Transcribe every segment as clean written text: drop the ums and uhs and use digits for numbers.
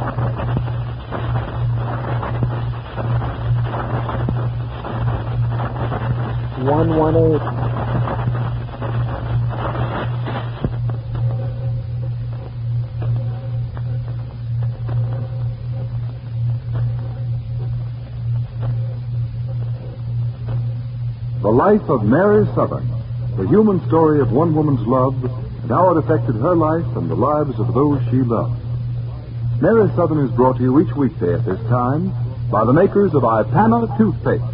The Life of Mary Southern, the human story of one woman's love and how it affected her life and the lives of those she loved. Mary Southern is brought to you each weekday at this time by the makers of Ipana toothpaste.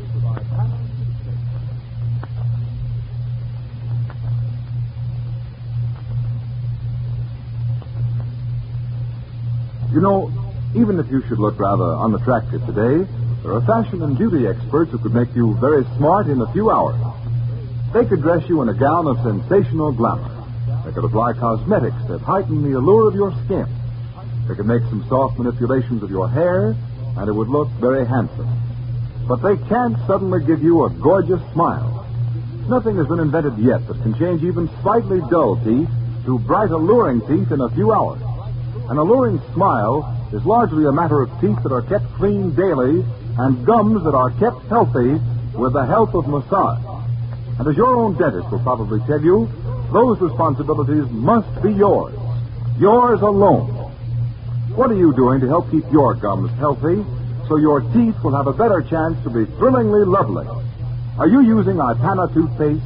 You know, even if you should look rather unattractive today, there are fashion and beauty experts who could make you very smart in a few hours. They could dress you in a gown of sensational glamour. They could apply cosmetics that heighten the allure of your skin. They could make some soft manipulations of your hair, and it would look very handsome. But they can't suddenly give you a gorgeous smile. Nothing has been invented yet that can change even slightly dull teeth to bright, alluring teeth in a few hours. An alluring smile is largely a matter of teeth that are kept clean daily and gums that are kept healthy with the help of massage. And as your own dentist will probably tell you, those responsibilities must be yours. Yours alone. What are you doing to help keep your gums healthy so your teeth will have a better chance to be thrillingly lovely? Are you using Ipana toothpaste?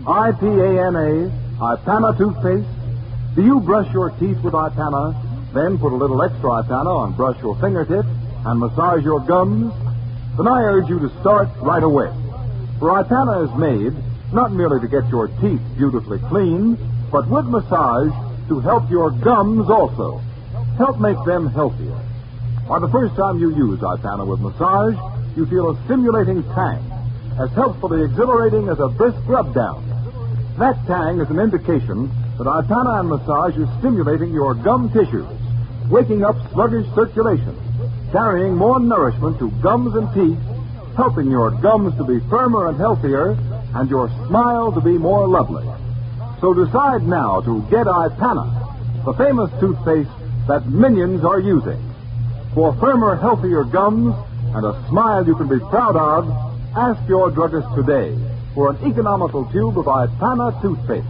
I-P-A-N-A, Ipana toothpaste? Do you brush your teeth with Ipana, then put a little extra Ipana on brush your fingertips and massage your gums? Then I urge you to start right away. For Ipana is made not merely to get your teeth beautifully clean, but with massage to help your gums also. Help make them healthier. Why, the first time you use Ipana with massage, you feel a stimulating tang, as helpfully exhilarating as a brisk rub-down. That tang is an indication that Ipana and massage is stimulating your gum tissues, waking up sluggish circulation, carrying more nourishment to gums and teeth, helping your gums to be firmer and healthier, and your smile to be more lovely. So decide now to get Ipana, the famous toothpaste that millions are using. For firmer, healthier gums and a smile you can be proud of, ask your druggist today for an economical tube of Ipana toothpaste.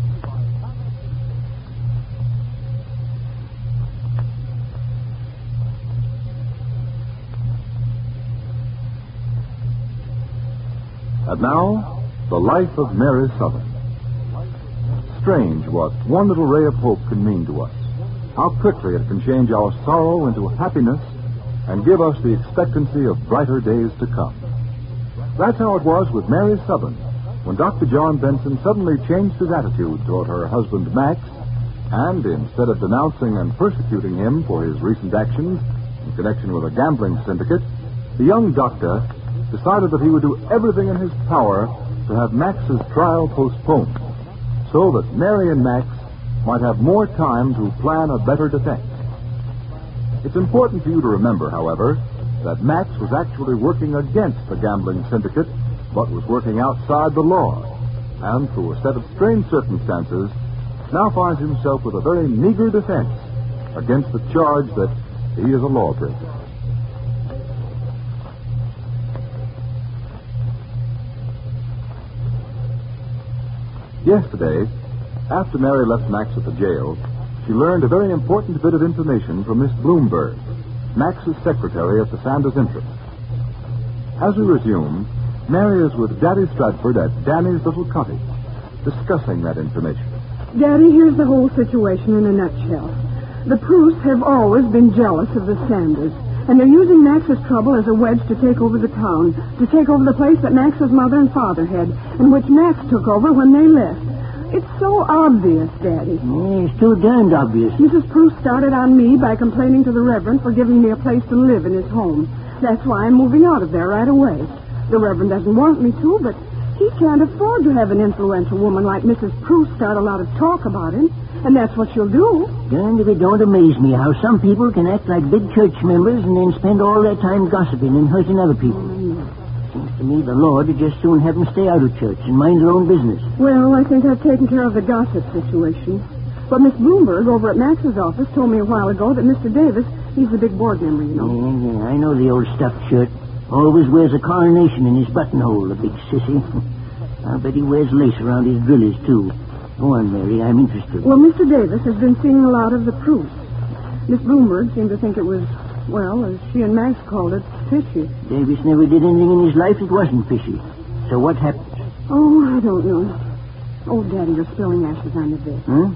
And now, the life of Mary Southern. Strange what one little ray of hope can mean to us. How quickly it can change our sorrow into happiness and give us the expectancy of brighter days to come. That's how it was with Mary Southern when Dr. John Benson suddenly changed his attitude toward her husband Max, and instead of denouncing and persecuting him for his recent actions in connection with a gambling syndicate, the young doctor decided that he would do everything in his power to have Max's trial postponed, so that Mary and Max might have more time to plan a better defense. It's important for you to remember, however, that Max was actually working against the gambling syndicate, but was working outside the law, and through a set of strange circumstances, now finds himself with a very meager defense against the charge that he is a lawbreaker. Yesterday, after Mary left Max at the jail, she learned a very important bit of information from Miss Bloomberg, Max's secretary at the Sanders Interest. As we resume, Mary is with Daddy Stratford at Danny's little cottage, discussing that information. Daddy, here's the whole situation in a nutshell. The Prousts have always been jealous of the Sanders, and they're using Max's trouble as a wedge to take over the town, to take over the place that Max's mother and father had, and which Max took over when they left. It's so obvious, Daddy. It's too darned obvious. Mrs. Proust started on me by complaining to the Reverend for giving me a place to live in his home. That's why I'm moving out of there right away. The Reverend doesn't want me to, but he can't afford to have an influential woman like Mrs. Proust start a lot of talk about him, and that's what she'll do. Darned if it don't amaze me how some people can act like big church members and then spend all their time gossiping and hurting other people. Seems to me the Lord would just soon have them stay out of church and mind their own business. Well, I think I've taken care of the gossip situation. But Miss Bloomberg over at Max's office told me a while ago that Mr. Davis He's the big board member, you know. Yeah, I know the old stuffed shirt. Always wears a coronation in his buttonhole, the big sissy. I bet he wears lace around his drillies, too. Go on, Mary. I'm interested. Well, Mr. Davis has been seeing a lot of the proofs. Miss Bloomberg seemed to think it was, well, as she and Max called it, fishy. Davis never did anything in his life that wasn't fishy. So what happened? Oh, I don't know. Oh, Daddy, you're spilling ashes on the bed. Huh?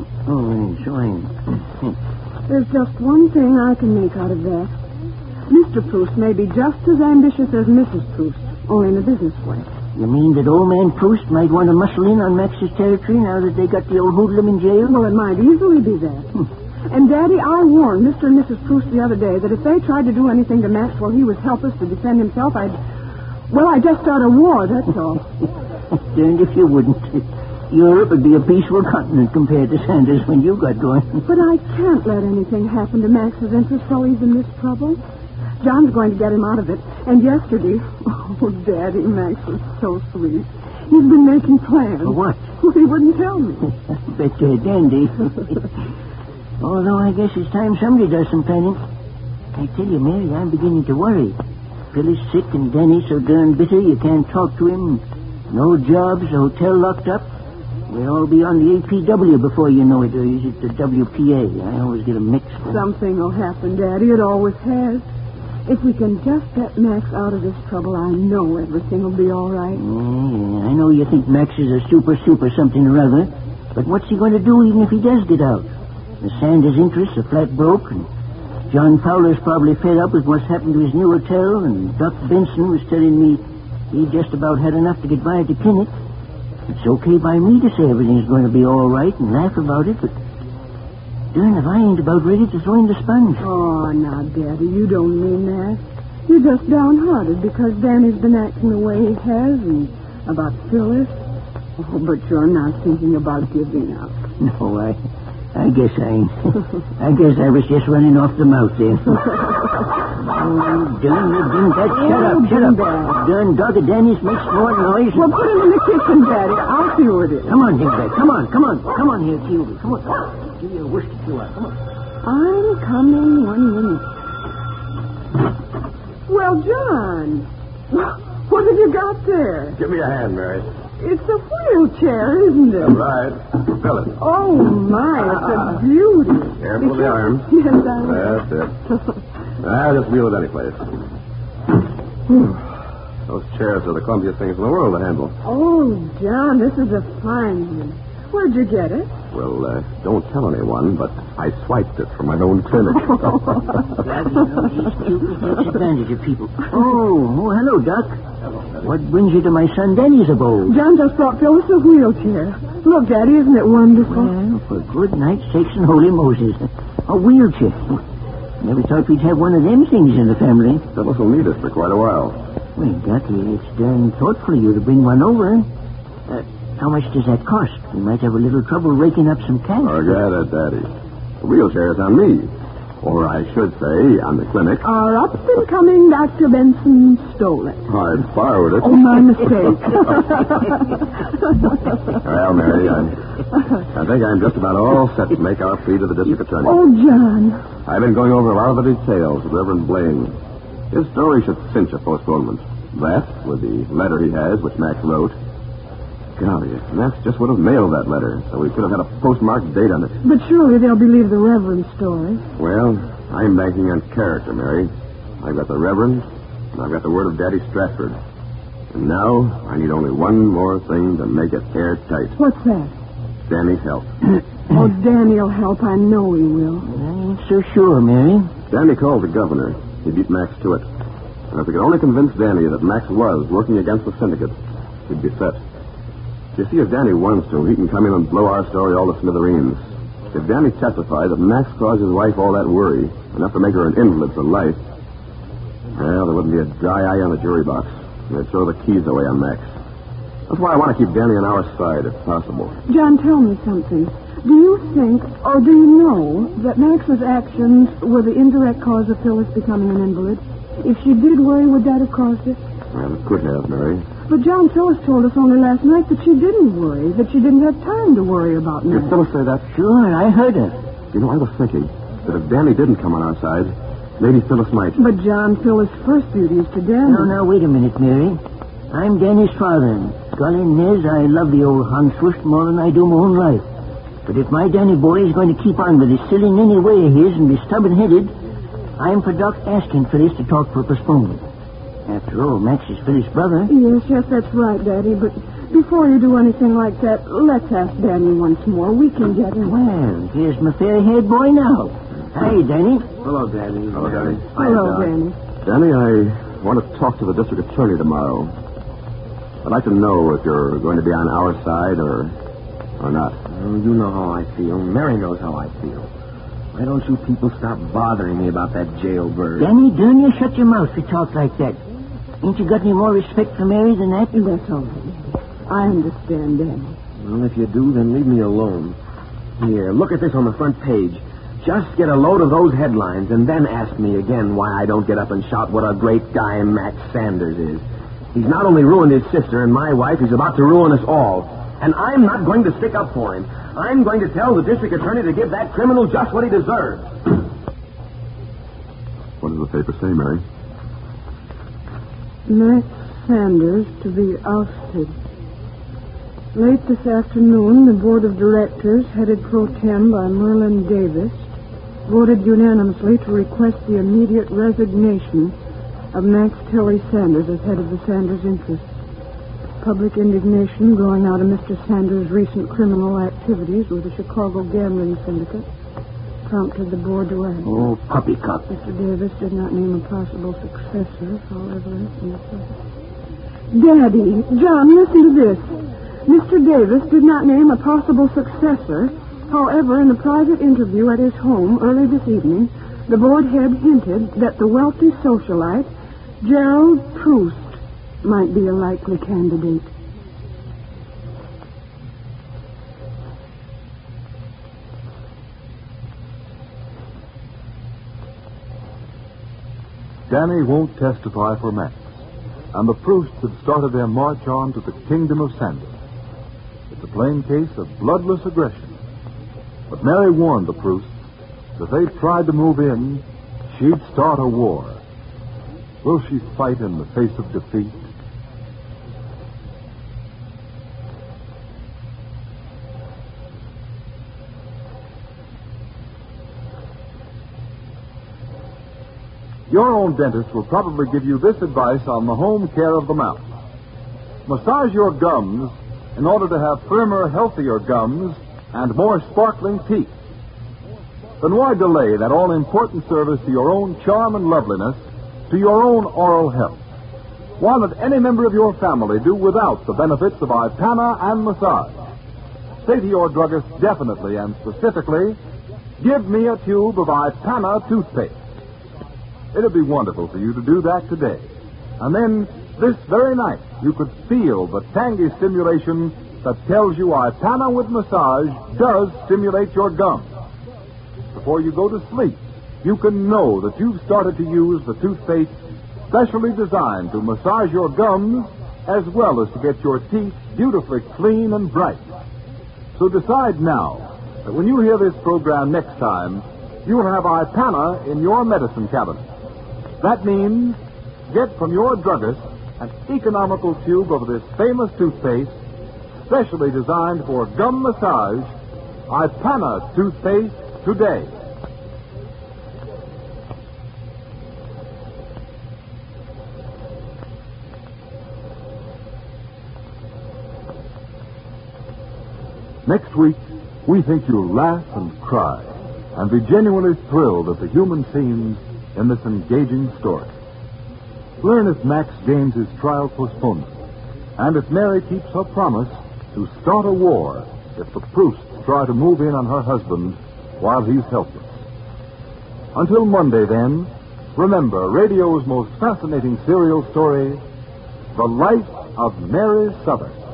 So I am. There's just one thing I can make out of that. Mr. Proust may be just as ambitious as Mrs. Proust, only in a business way. You mean that old man Proust might want to muscle in on Max's territory now that they got the old hoodlum in jail? Well, it might easily be that. And, Daddy, I warned Mr. and Mrs. Proust the other day that if they tried to do anything to Max while he was helpless to defend himself, I'd just start a war, that's all. Darned if you wouldn't. Europe would be a peaceful continent compared to Sanders when you got going. But I can't let anything happen to Max's interest while he's in this trouble. John's going to get him out of it. And yesterday, oh, Daddy, Max was so sweet. He's been making plans. For what? Well, he wouldn't tell me. Bet they're dandy. Although I guess it's time somebody does some planning. I tell you, Mary, I'm beginning to worry. Phyllis sick and Danny so darn bitter you can't talk to him. No jobs, the hotel locked up. We'll all be on the APW before you know it, or is it the WPA? I always get them mixed. Something will happen, Daddy. It always has. If we can just get Max out of this trouble, I know everything will be all right. Yeah, I know you think Max is a super something or other, but what's he going to do even if he does get out? The Sanders interests are flat broke, and John Fowler's probably fed up with what's happened to his new hotel, and Doc Benson was telling me he just about had enough to get by at the clinic. It's okay by me to say everything's going to be all right and laugh about it, but darn if I ain't about ready to throw in the sponge. Oh, now, Daddy, you don't mean that. You're just downhearted because Danny's been acting the way he has and about Phyllis. Oh, but you're not thinking about giving up. No, I guess I ain't. I guess I was just running off the mouth there. Darn that. Shut up. Darn dog of Danny's makes more noise. Well, put him in the kitchen, Daddy. I'll see who it is. Come on, Dingbat. Come on here, Tildy. Come on. Give you a wish to chew out. Come on. I'm coming 1 minute. Well, John, what have you got there? Give me a hand, Mary. It's a wheelchair, isn't it? Right. Fill it. Oh, my, it's a beauty. Careful of the arms. Yes, That's it. I'll just wheel it any place. Those chairs are the clumsiest things in the world to handle. Oh, John, this is a fine one. Where'd you get it? Well, don't tell anyone, but I swiped it from my own clinic. These pupils takes advantage of people. Oh, hello, Doc. What brings you to my son Danny's abode? John just brought Phyllis a wheelchair. Look, Daddy, isn't it wonderful? Well, for good night's sakes and holy Moses. A wheelchair. Never thought we'd have one of them things in the family. Phyllis will need it for quite a while. Well, Doc, it's darn thoughtful of you to bring one over. How much does that cost? We might have a little trouble raking up some cash. Forget it, Daddy. The wheelchair's on me. Or I should say, on the clinic. Our up-and-coming Dr. Benson stole it. I borrowed it. Oh, my mistake. Well, Mary, I think I'm just about all set to make our plea to the district attorney. Oh, John. I've been going over a lot of the details with Reverend Blaine. His story should cinch a postponement. That, with the letter he has, which Max wrote. Golly, Max just would have mailed that letter, so we could have had a postmarked date on it. But surely they'll believe the Reverend's story. Well, I'm banking on character, Mary. I've got the Reverend, and I've got the word of Daddy Stratford. And now I need only one more thing to make it airtight. What's that? Danny's help. Oh, Danny'll help. I know he will. I ain't so sure, Mary. Danny called the governor. He beat Max to it. And if we could only convince Danny that Max was working against the syndicate, he'd be set. You see, if Danny wants to, he can come in and blow our story all to smithereens. If Danny testified that Max caused his wife all that worry, enough to make her an invalid for life, well, there wouldn't be a dry eye on the jury box. They'd throw the keys away on Max. That's why I want to keep Danny on our side, if possible. John, tell me something. Do you think, or do you know, that Max's actions were the indirect cause of Phyllis becoming an invalid? If she did worry, would that have caused it? Well, it could have, Mary. But John, Phyllis told us only last night that she didn't worry, that she didn't have time to worry about Did Max. Phyllis say that? Sure, I heard her. You know, I was thinking, that if Danny didn't come on our side, Lady Phyllis might. But John, Phyllis' first duty is to Danny. Now, wait a minute, Mary. I'm Danny's father, and golly Niz, I love the old Hans Swift more than I do my own life. But if my Danny boy is going to keep on with his silly ninny way of his and be stubborn-headed, I'm for Doc asking Phyllis to talk for postponement. After all, Max is Phyllis' brother. Yes, that's right, Daddy. But before you do anything like that, let's ask Danny once more. We can get him. Well, here's my fair-haired boy now. Hi, Danny. Hello, Danny. Hello, Danny. Hello, Danny. Danny, I want to talk to the district attorney tomorrow. I'd like to know if you're going to be on our side or not. Oh, you know how I feel. Mary knows how I feel. Why don't you people stop bothering me about that jailbird? Danny, don't you shut your mouth to talk like that. Ain't you got any more respect for Mary than that? That's all right. I understand, Danny. Well, if you do, then leave me alone. Here, look at this on the front page. Just get a load of those headlines and then ask me again why I don't get up and shout what a great guy Max Sanders is. He's not only ruined his sister and my wife, he's about to ruin us all. And I'm not going to stick up for him. I'm going to tell the district attorney to give that criminal just what he deserves. What does the paper say, Mary? Max Sanders to be ousted. Late this afternoon, the board of directors, headed pro tem by Merlin Davis, voted unanimously to request the immediate resignation of Max Tilly Sanders as head of the Sanders interests. Public indignation growing out of Mr. Sanders' recent criminal activities with the Chicago gambling syndicate prompted the board to act. Oh, puppycock. Mr. Davis did not name a possible successor, however. Daddy, John, listen to this. Mr. Davis did not name a possible successor. However, in a private interview at his home early this evening, the board head hinted that the wealthy socialite, Gerald Proust, might be a likely candidate. Danny won't testify for Max, and the Prousts have started their march on to the kingdom of Sanders. It's a plain case of bloodless aggression. But Mary warned the Prousts that if they tried to move in, she'd start a war. Will she fight in the face of defeat? Your own dentist will probably give you this advice on the home care of the mouth. Massage your gums in order to have firmer, healthier gums and more sparkling teeth. Then why delay that all-important service to your own charm and loveliness, to your own oral health? Why let any member of your family do without the benefits of Ipana and massage? Say to your druggist definitely and specifically, give me a tube of Ipana toothpaste. It'd be wonderful for you to do that today. And then, this very night, you could feel the tangy stimulation that tells you Ipana with massage does stimulate your gums. Before you go to sleep, you can know that you've started to use the toothpaste specially designed to massage your gums as well as to get your teeth beautifully clean and bright. So decide now that when you hear this program next time, you'll have Ipana in your medicine cabinet. That means get from your druggist an economical tube of this famous toothpaste, specially designed for gum massage, Ipana toothpaste today. Next week, we think you'll laugh and cry and be genuinely thrilled at the human scenes in this engaging story. Learn if Max gains his trial postponement, and if Mary keeps her promise to start a war if the Prousts try to move in on her husband while he's helpless. Until Monday, then, remember radio's most fascinating serial story, The Life of Mary Southern.